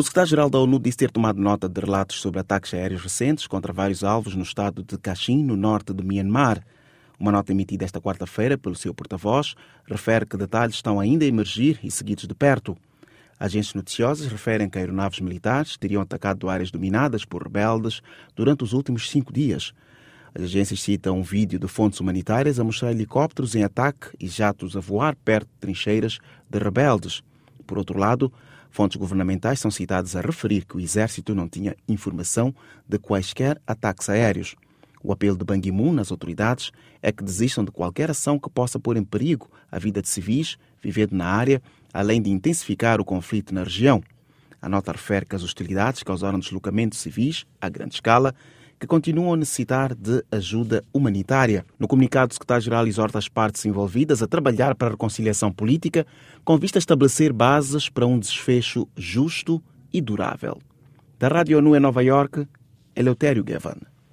O secretário-geral da ONU disse ter tomado nota de relatos sobre ataques aéreos recentes contra vários alvos no estado de Kachin, no norte de Myanmar. Uma nota emitida esta quarta-feira pelo seu porta-voz refere que detalhes estão ainda a emergir e seguidos de perto. Agências noticiosas referem que aeronaves militares teriam atacado áreas dominadas por rebeldes durante os últimos 5 dias. As agências citam um vídeo de fontes humanitárias a mostrar helicópteros em ataque e jatos a voar perto de trincheiras de rebeldes. Por outro lado, fontes governamentais são citadas a referir que o exército não tinha informação de quaisquer ataques aéreos. O apelo de Ban Ki-moon às autoridades é que desistam de qualquer ação que possa pôr em perigo a vida de civis vivendo na área, além de intensificar o conflito na região. A nota refere que as hostilidades causaram deslocamento de civis a grande escala, que continuam a necessitar de ajuda humanitária. No comunicado, o secretário-geral exorta as partes envolvidas a trabalhar para a reconciliação política, com vista a estabelecer bases para um desfecho justo e durável. Da Rádio ONU em Nova Iorque, Eleutério Gavan.